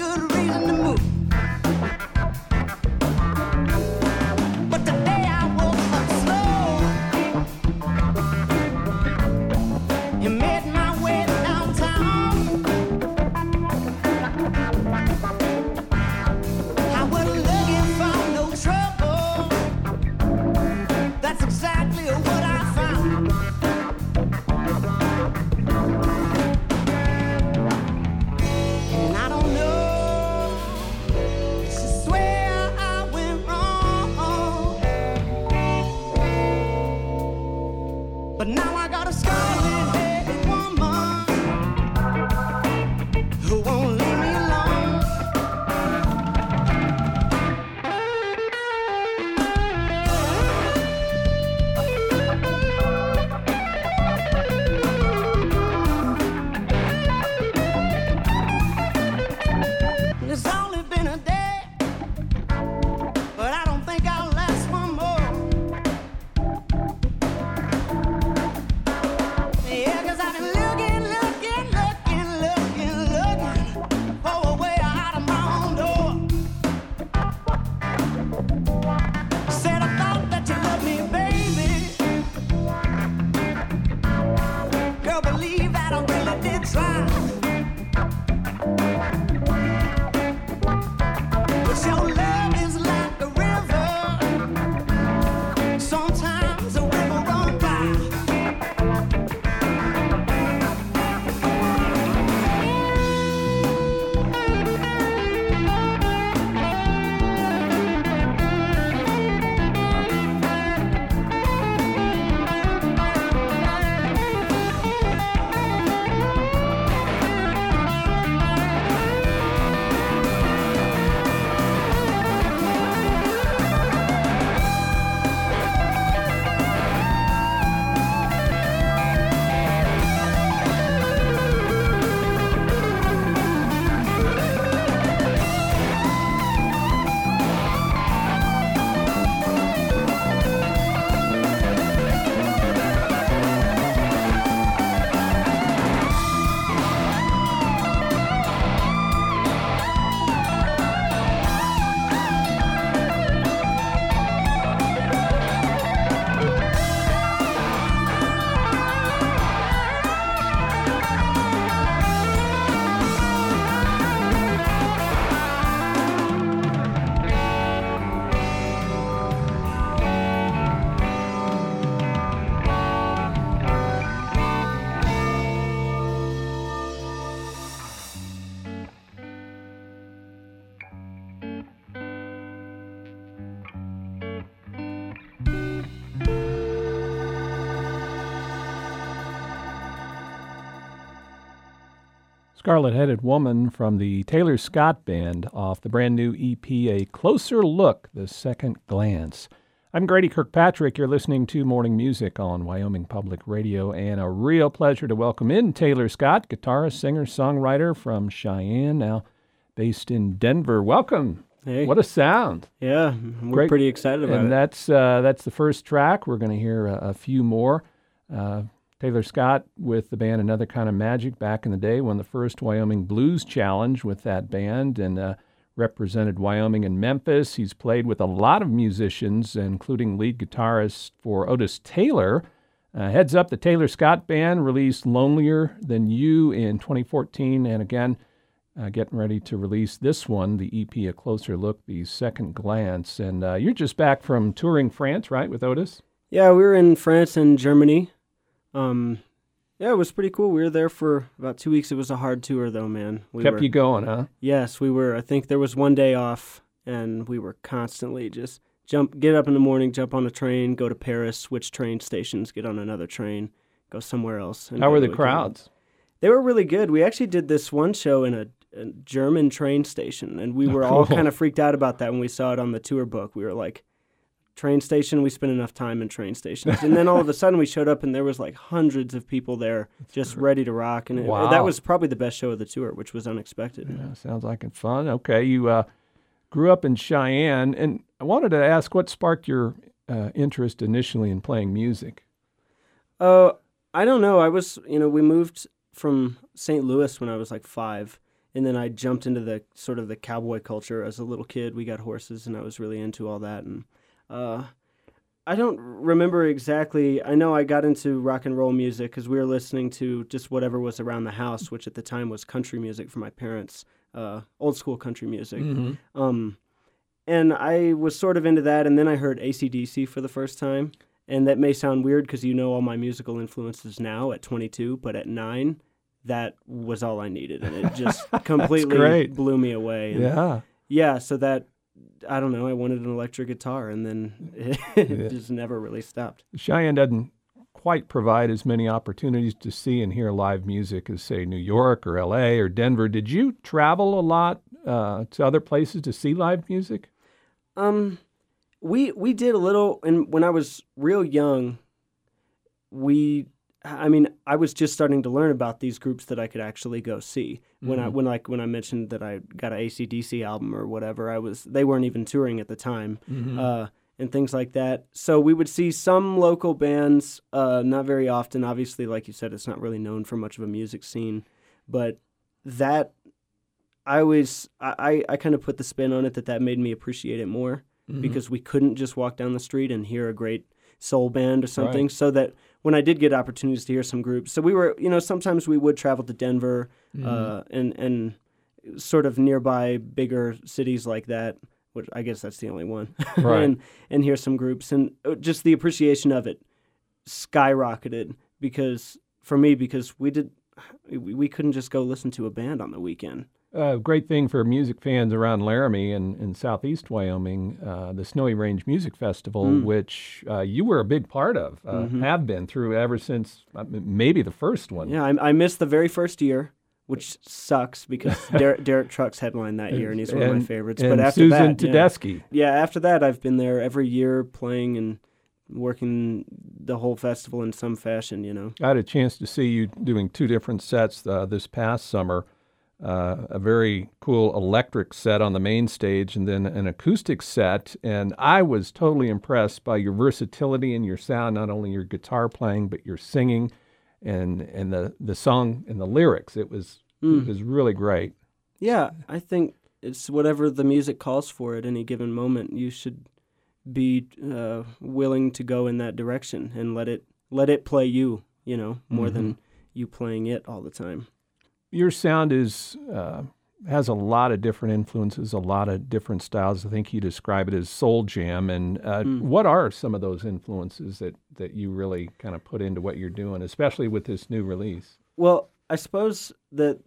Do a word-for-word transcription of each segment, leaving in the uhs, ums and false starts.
good reason to move. But today I woke up slow and made my way downtown. I wasn't looking for no trouble. That's exactly what I found. And I don't know just where I went wrong, but now I got a scarlet-headed woman who won't leave me alone. It's only been a day, but I don't think I'll last one more. Yeah, 'cause I've been looking, looking, looking, looking, looking for a way out of my own door. Said I thought that you loved me, baby. Girl, believe that I really did try. But your love is like a river. Sometimes a river run dry. Scarlet-Headed Woman from the Taylor Scott Band off the brand new E P, A Closer Look, The Second Glance. I'm Grady Kirkpatrick. You're listening to Morning Music on Wyoming Public Radio, and a real pleasure to welcome in Taylor Scott, guitarist, singer, songwriter from Cheyenne, now based in Denver. Welcome. Hey. What a sound. Yeah, we're Great. pretty excited about and it. that's uh, that's the first track. We're going to hear a, a few more. Uh, Taylor Scott with the band Another Kind of Magic back in the day, won the first Wyoming Blues Challenge with that band and uh, represented Wyoming in Memphis. He's played with a lot of musicians, including lead guitarist for Otis Taylor. Uh, heads up, the Taylor Scott Band released Lonelier Than You in twenty fourteen, and again, uh, getting ready to release this one, the E P, A Closer Look, The Second Glance. And uh, you're just back from touring France, right, with Otis? Yeah, we were in France and Germany. Um, yeah, it was pretty cool. We were there for about two weeks. It was a hard tour, though, man. We Kept were, you going, huh? Yes, we were. I think there was one day off, and we were constantly just jump, get up in the morning, jump on a train, go to Paris, switch train stations, get on another train, go somewhere else. How were the crowds? They were really good. We actually did this one show in a, a German train station, and we were Oh, cool. all kind of freaked out about that when we saw it on the tour book. We were like, train station, we spent enough time in train stations. And then all of a sudden we showed up and there was like hundreds of people there just ready to rock. And it, Wow. that was probably the best show of the tour, which was unexpected. Yeah, sounds like it's fun. Okay, you uh, grew up in Cheyenne, and I wanted to ask what sparked your uh, interest initially in playing music? Uh, I don't know. I was, you know, we moved from Saint Louis when I was like five. and then I jumped into the sort of the cowboy culture as a little kid. We got horses, and I was really into all that. And uh, I don't remember exactly. I know I got into rock and roll music because we were listening to just whatever was around the house, which at the time was country music for my parents, uh, old school country music. Mm-hmm. Um, and I was sort of into that, and then I heard A C D C for the first time. And that may sound weird because you know all my musical influences now at twenty-two, but at nine, that was all I needed, and it just completely great. blew me away. And Yeah. yeah, so that, I don't know, I wanted an electric guitar, and then it Yeah. just never really stopped. Cheyenne doesn't quite provide as many opportunities to see and hear live music as, say, New York or L A or Denver. Did you travel a lot uh, to other places to see live music? Um, we we did a little, and when I was real young, we, I mean, I was just starting to learn about these groups that I could actually go see. When I Mhm. when like when I mentioned that I got an A C D C album or whatever, I was they weren't even touring at the time. Mhm. Uh, and things like that. So we would see some local bands, uh, not very often. Obviously, like you said, it's not really known for much of a music scene. But that, I always, I, I, I kind of put the spin on it that that made me appreciate it more Mhm. because we couldn't just walk down the street and hear a great soul band or something. Right. So that when I did get opportunities to hear some groups, so we were, you know, sometimes we would travel to Denver Mhm. uh, and, and sort of nearby bigger cities like that. Which I guess that's the only one, Right. and and hear some groups, and just the appreciation of it skyrocketed because for me because we did we, we couldn't just go listen to a band on the weekend. A great thing for music fans around Laramie and in southeast Wyoming, uh, the Snowy Range Music Festival, Mm. which uh, you were a big part of, uh, Mhm. have been through ever since uh, m- maybe the first one. Yeah, I, I missed the very first year, which sucks because Derek, Derek Trucks headlined that year, and he's one of my And- favorites. And but after Susan that, yeah. Tedeschi. yeah, after that, I've been there every year playing and working the whole festival in some fashion. You know. I had a chance to see you doing two different sets uh, this past summer. Uh, a very cool electric set on the main stage and then an acoustic set. And I was totally impressed by your versatility and your sound, not only your guitar playing, but your singing and and the, the song and the lyrics. It was Mm. it was really great. Yeah, I think it's whatever the music calls for at any given moment. You should be uh, willing to go in that direction and let it let it play you. You know, more Mhm. than you playing it all the time. Your sound is uh, has a lot of different influences, a lot of different styles. I think you describe it as soul jam. And uh, Mm. what are some of those influences that, that you really kind of put into what you're doing, especially with this new release? Well, I suppose that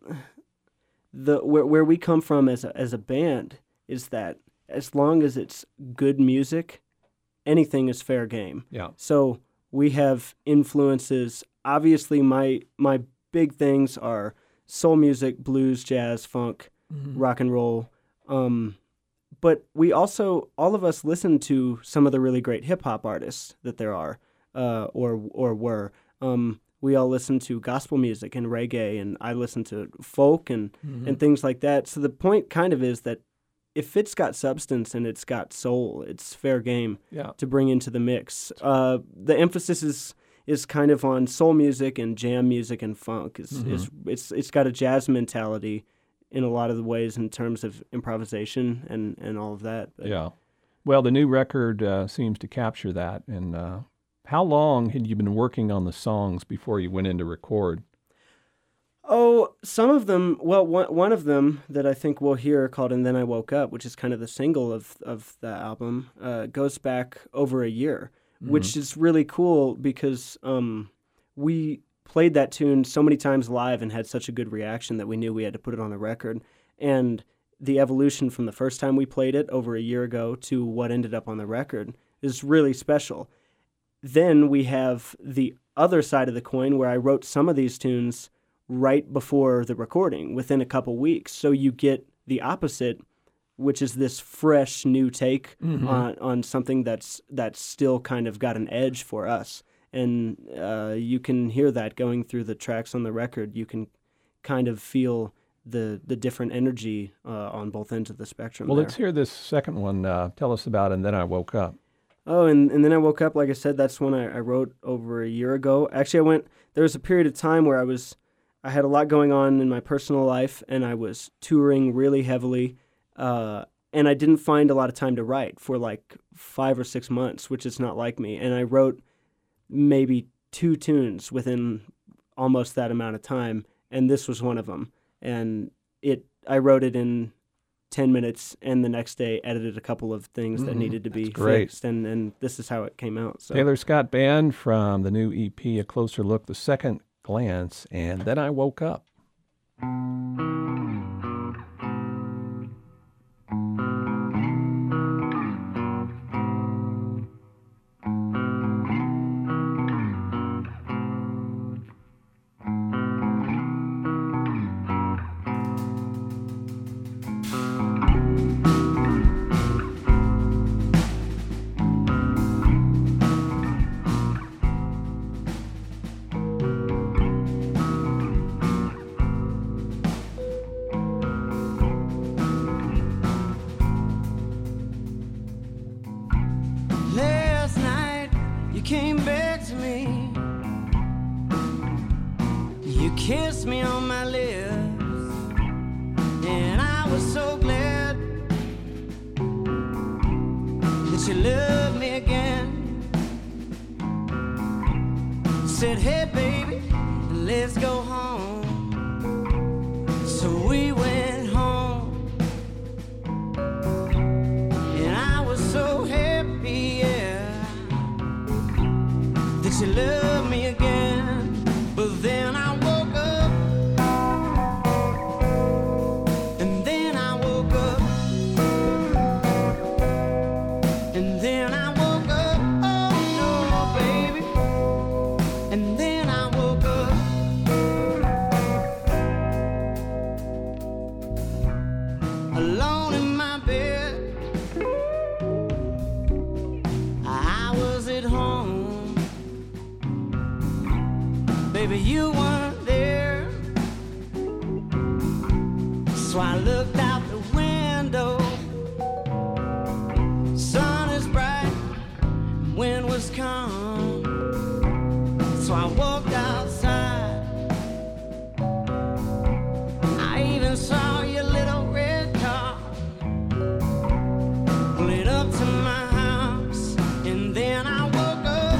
the where where we come from as a, as a band is that as long as it's good music, anything is fair game. Yeah. So we have influences. Obviously, my my big things are soul music, blues, jazz, funk, rock and roll. Um, but we also, all of us listen to some of the really great hip hop artists that there are, uh, or or were. Um, we all listen to gospel music and reggae, and I listen to folk and, Mhm. and things like that. So the point kind of is that if it's got substance and it's got soul, it's fair game Yeah. to bring into the mix. Uh, the emphasis is is kind of on soul music and jam music and funk. It's Mhm. it's, it's it's got a jazz mentality in a lot of the ways in terms of improvisation and, and all of that. But, Yeah. Well, the new record uh, seems to capture that. And uh, how long had you been working on the songs before you went in to record? Oh, some of them. Well, one one of them that I think we'll hear called "And Then I Woke Up," which is kind of the single of of the album, uh, goes back over a year, which is really cool because um, we played that tune so many times live and had such a good reaction that we knew we had to put it on the record. And the evolution from the first time we played it over a year ago to what ended up on the record is really special. Then we have the other side of the coin where I wrote some of these tunes right before the recording, within a couple weeks. So you get the opposite, which is this fresh new take Mhm. on, on something that's that's still kind of got an edge for us. And uh, you can hear that going through the tracks on the record. You can kind of feel the the different energy uh, on both ends of the spectrum. Well, there. let's hear this second one. Uh, tell us about And Then I Woke Up. Oh, and, and then I woke up, like I said, that's one I, I wrote over a year ago. Actually, I went, there was a period of time where I was I had a lot going on in my personal life, and I was touring really heavily, uh, and I didn't find a lot of time to write for like five or six months, which is not like me. And I wrote maybe two tunes within almost that amount of time, and this was one of them. And it, I wrote it in ten minutes, and the next day edited a couple of things that Mm, needed to be that's great. fixed, and, and this is how it came out. So. Taylor Scott Band from the new E P, A Closer Look, The Second Glance, and Then I Woke Up. Last night you came back to me. You kissed me on my lips, and I was so glad that you loved me again. Said, hey baby, let's go home. So we went home, and I was so happy, yeah, that you love me again. But then I woke up, and then I woke up, and then I woke up, oh no, baby, and then I woke up. Alone in my bed, I was at home. Baby, you weren't there, so I looked out the window. Sun is bright, wind was calm, so I walked outside. I even saw your little red car pull it up to my house, and then I woke up,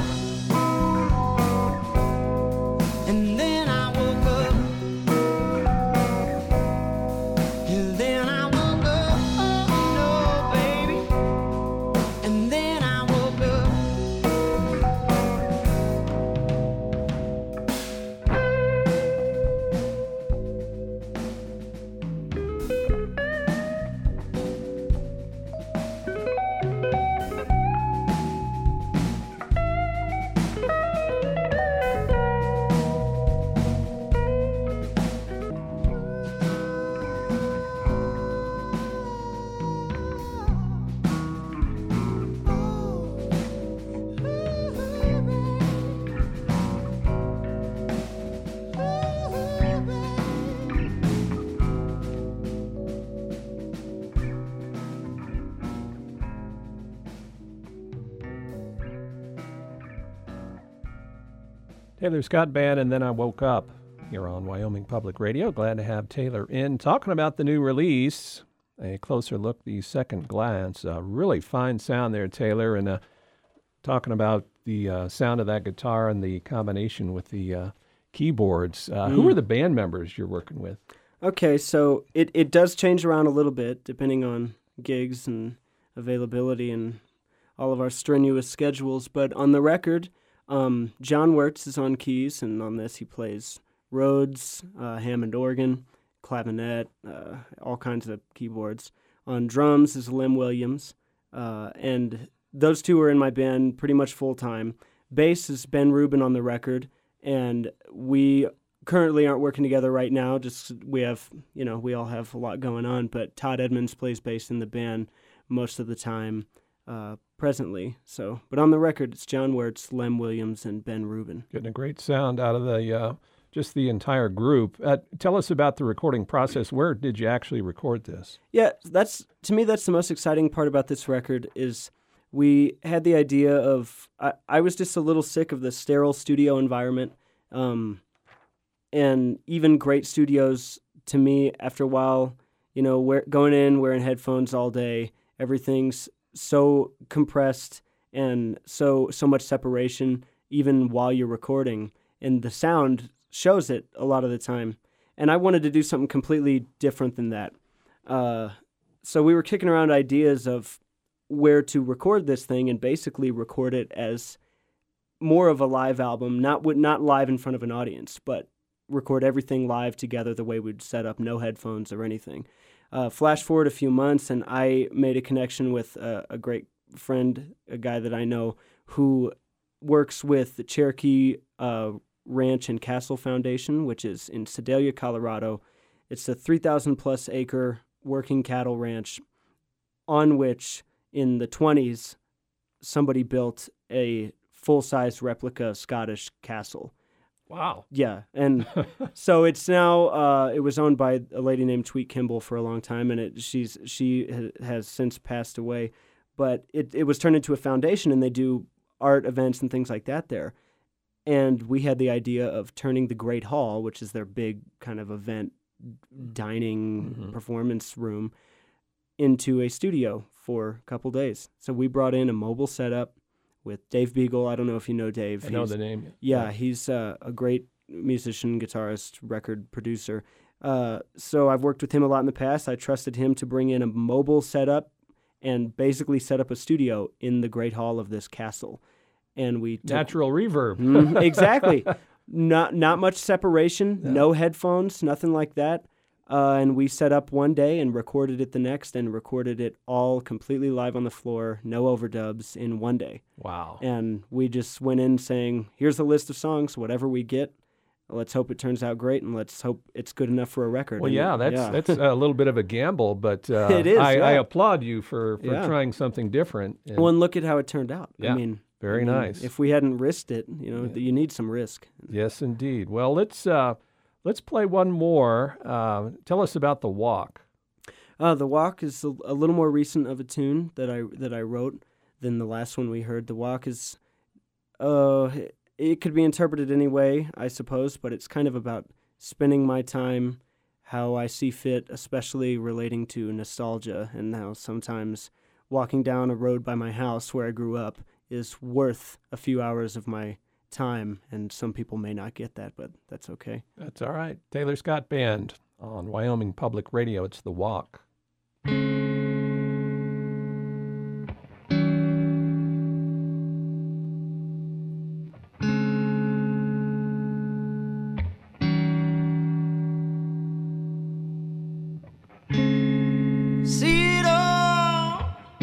and then I woke up, and then I woke up, oh no, baby, and then I woke up. Taylor Scott Band, and Then I Woke Up here on Wyoming Public Radio. Glad to have Taylor in talking about the new release, A Closer Look, The Second Glance. Uh, really fine sound there, Taylor, and uh, talking about the uh, sound of that guitar and the combination with the uh, keyboards. Uh, Mm. Who are the band members you're working with? Okay, so it, it does change around a little bit depending on gigs and availability and all of our strenuous schedules. But on the record, um, John Wirtz is on keys, and on this he plays Rhodes, uh, Hammond organ, clavinet, uh, all kinds of keyboards. On drums is Lem Williams, uh, and those two are in my band pretty much full time. Bass is Ben Rubin on the record, and we currently aren't working together right now. Just we have, you know, we all have a lot going on. But Todd Edmonds plays bass in the band most of the time, uh, presently. So, but on the record, it's John Wirtz, Lem Williams, and Ben Rubin. Getting a great sound out of the uh, just the entire group. Uh, tell us about the recording process. Where did you actually record this? Yeah, that's to me that's the most exciting part about this record is we had the idea of I, I was just a little sick of the sterile studio environment. Um, and even great studios, to me, after a while, you know, wear, going in, wearing headphones all day, everything's so compressed and so so much separation, even while you're recording, and the sound shows it a lot of the time. And I wanted to do something completely different than that. Uh, so we were kicking around ideas of where to record this thing and basically record it as more of a live album, not w- not live in front of an audience, but record everything live together the way we'd set up, no headphones or anything. Uh, flash forward a few months, and I made a connection with a, a great friend, a guy that I know who works with the Cherokee uh, Ranch and Castle Foundation, which is in Sedalia, Colorado. It's a three thousand plus acre working cattle ranch on which in the twenties somebody built a full-size replica Scottish castle. Wow. Yeah, and so it's now uh, it was owned by a lady named Tweet Kimball for a long time, and it she's she ha- has since passed away. But it it was turned into a foundation, and they do art events and things like that there. And we had the idea of turning the Great Hall, which is their big kind of event dining Mm-hmm. performance room, into a studio for a couple days. So we brought in a mobile setup with Dave Beagle. I don't know if you know Dave. I know He's- the name. Yeah, he's uh, a great musician, guitarist, record producer. Uh, so I've worked with him a lot in the past. I trusted him to bring in a mobile setup and basically set up a studio in the Great Hall of this castle. And we took, Natural reverb. Mhm, exactly. Not not much separation, Yeah. no headphones, nothing like that. Uh, and we set up one day and recorded it the next, and recorded it all completely live on the floor, no overdubs, in one day. Wow. And we just went in saying, here's a list of songs, whatever we get, let's hope it turns out great, and let's hope it's good enough for a record. Well, And yeah, that's yeah. that's a little bit of a gamble, but uh, It is, I, I yeah. applaud you for, for Yeah. trying something different. And Well, and look at how it turned out. Yeah, I mean, very I mean, nice. If we hadn't risked it, you know, Yeah. you need some risk. Yes, indeed. Well, let's uh, let's play one more. Uh, tell us about The Walk. Uh, the Walk is a, a little more recent of a tune that I that I wrote than the last one we heard. The Walk is, uh, it could be interpreted any way, I suppose, but it's kind of about spending my time how I see fit, especially relating to nostalgia, and how sometimes walking down a road by my house where I grew up is worth a few hours of my time, and some people may not get that, but that's okay. That's all right. Taylor Scott Band on Wyoming Public Radio. It's The Walk. See it all,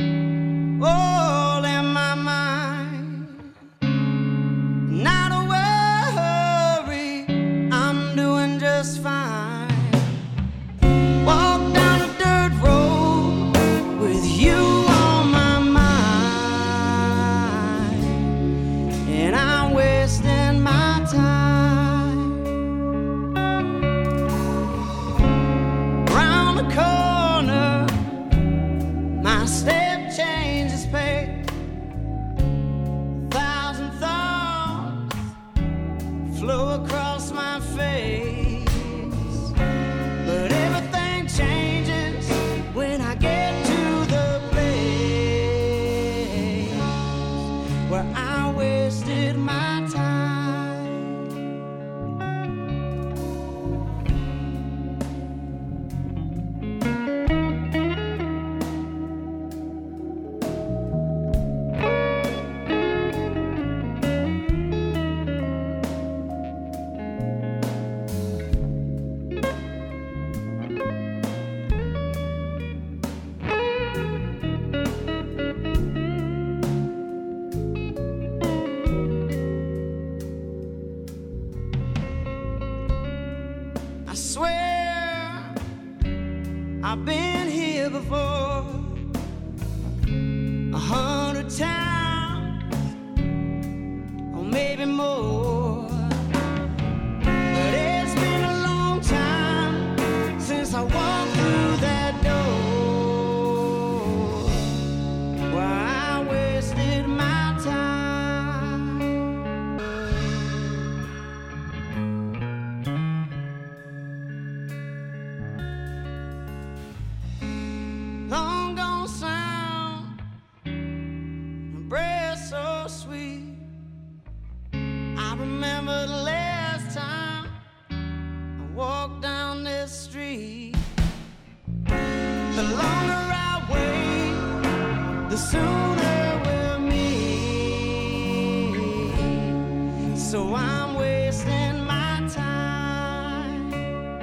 all in my mind. Not a worry, I'm doing just fine. Walk down a dirt road sweet. I remember the last time I walked down this street. The longer I wait, the sooner we'll meet. So I'm wasting my time.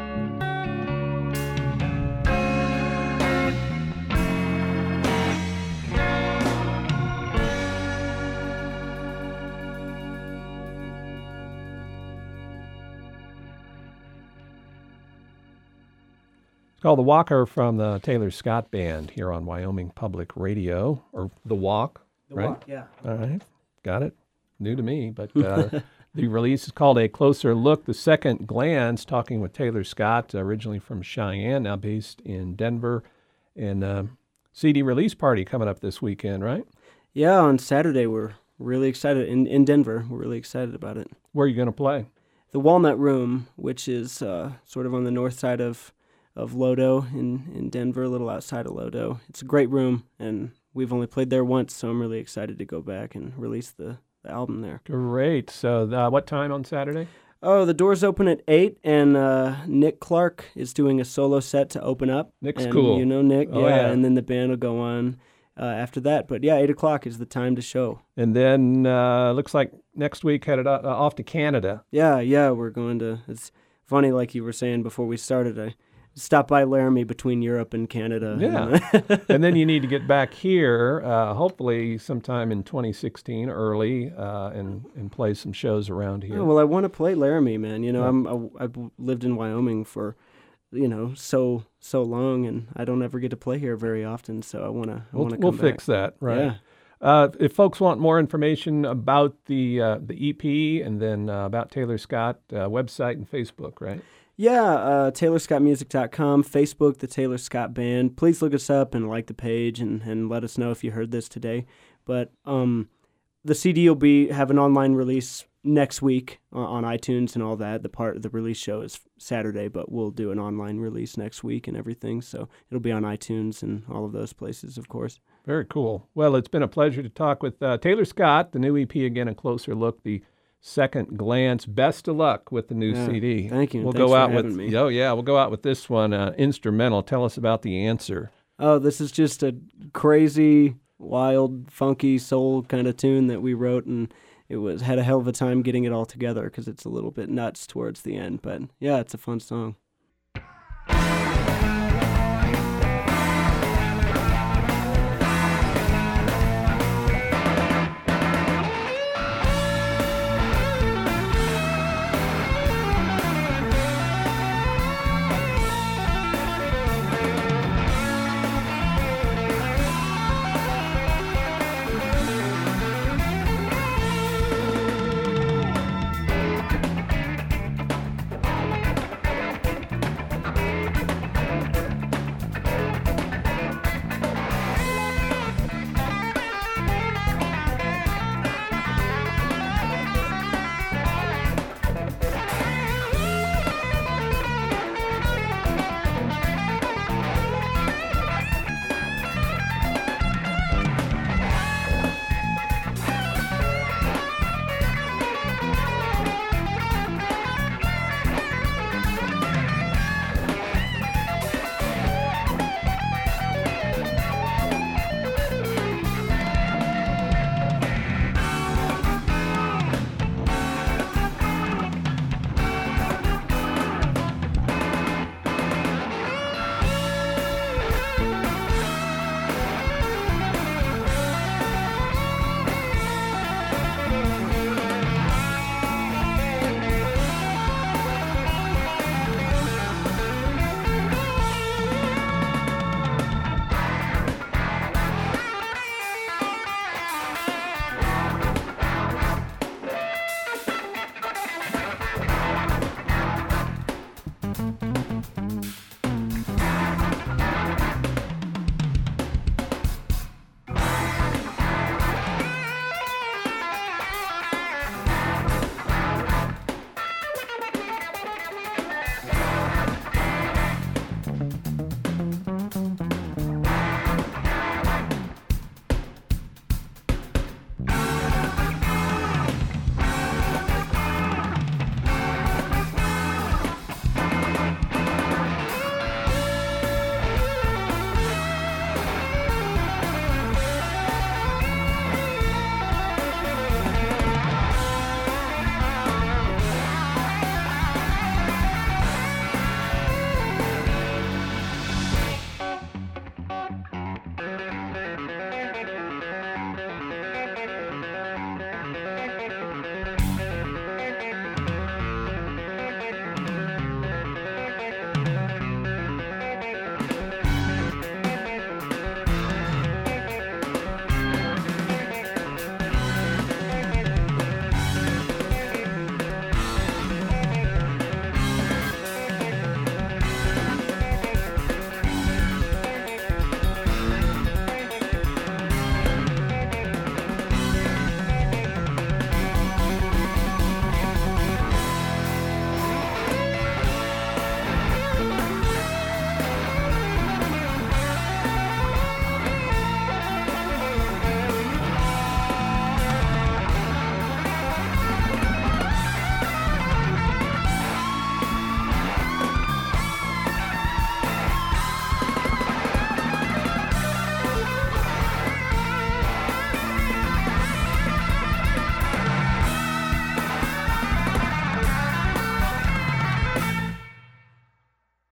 It's called The Walker from the Taylor Scott Band here on Wyoming Public Radio, or The Walk, The right? Walk, yeah. All right, got it. New to me, but uh, the release is called A Closer Look, The Second Glance, talking with Taylor Scott, originally from Cheyenne, now based in Denver. And uh, C D release party coming up this weekend, right? Yeah, on Saturday we're really excited. In, in Denver, we're really excited about it. Where are you going to play? The Walnut Room, which is uh, sort of on the north side of, of Lodo in, in Denver, a little outside of Lodo. It's a great room, and we've only played there once, so I'm really excited to go back and release the, the album there. Great. So uh, what time on Saturday? Oh, the doors open at eight, and uh, Nick Clark is doing a solo set to open up. Nick's and cool. You know Nick, Oh, yeah, yeah. and then the band will go on uh, after that. But yeah, eight o'clock is the time to show. And then uh, looks like next week headed o- uh, off to Canada. Yeah, yeah, we're going to. It's funny, like you were saying before we started. I stopped by Laramie between Europe and Canada. Yeah. And then you need to get back here, uh, hopefully sometime in twenty sixteen, early, uh, and, and play some shows around here. Oh, well, I want to play Laramie, man. You know, Yeah. I'm I, I've lived in Wyoming for, you know, so so long, and I don't ever get to play here very often. So I want to. I we'll want to we'll come fix back. that, right? Yeah. Uh, if folks want more information about the uh, the E P and then uh, about Taylor Scott, uh, website and Facebook, right? Yeah, uh, Taylor Scott Music dot com, Facebook, The Taylor Scott Band. Please look us up and like the page and, and let us know if you heard this today. But um, the C D will be have an online release next week on, on iTunes and all that. The part of the release show is Saturday, but we'll do an online release next week and everything. So it'll be on iTunes and all of those places, of course. Very cool. Well, it's been a pleasure to talk with uh, Taylor Scott, the new E P, again, A Closer Look, the Second Glance. Best of luck with the new Yeah, C D. thank you. We'll Thanks go for out having with me. oh yeah, we'll go out with this one uh, instrumental. Tell us about The Answer. Oh, this is just a crazy, wild, funky soul kind of tune that we wrote, and it was had a hell of a time getting it all together because it's a little bit nuts towards the end. But yeah, it's a fun song.